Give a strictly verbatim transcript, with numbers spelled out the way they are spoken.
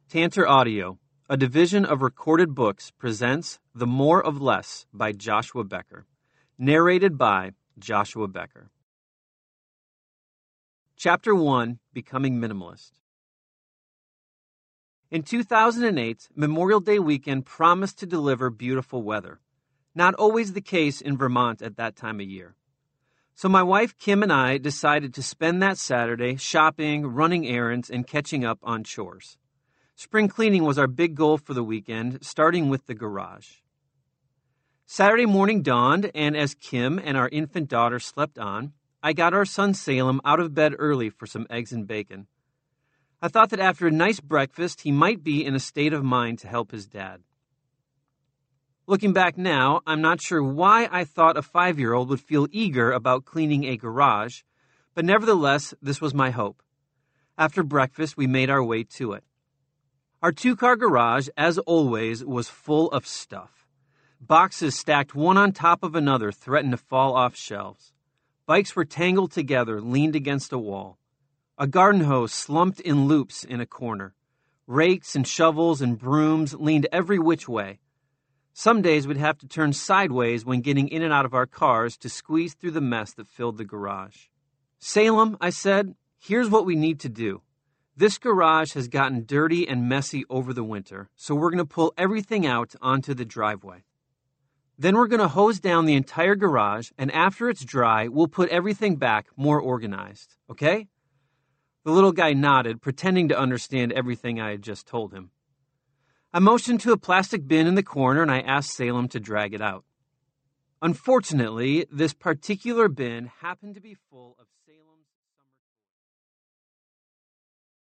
Tantor Audio, a division of Recorded Books, presents The More of Less by Joshua Becker. Narrated by Joshua Becker. Chapter one, Becoming Minimalist. In two thousand eight, Memorial Day weekend promised to deliver beautiful weather. Not always the case in Vermont at that time of year. So my wife Kim and I decided to spend that Saturday shopping, running errands, and catching up on chores. Spring cleaning was our big goal for the weekend, starting with the garage. Saturday morning dawned, and as Kim and our infant daughter slept on, I got our son Salem out of bed early for some eggs and bacon. I thought that after a nice breakfast, he might be in a state of mind to help his dad. Looking back now, I'm not sure why I thought a five-year-old would feel eager about cleaning a garage, but nevertheless, this was my hope. After breakfast, we made our way to it. Our two-car garage, as always, was full of stuff. Boxes stacked one on top of another threatened to fall off shelves. Bikes were tangled together, leaned against a wall. A garden hose slumped in loops in a corner. Rakes and shovels and brooms leaned every which way. Some days we'd have to turn sideways when getting in and out of our cars to squeeze through the mess that filled the garage. "Salem," I said, "here's what we need to do. This garage has gotten dirty and messy over the winter, so we're going to pull everything out onto the driveway. Then we're going to hose down the entire garage, and after it's dry, we'll put everything back more organized, okay?" The little guy nodded, pretending to understand everything I had just told him. I motioned to a plastic bin in the corner, and I asked Salem to drag it out. Unfortunately, this particular bin happened to be full of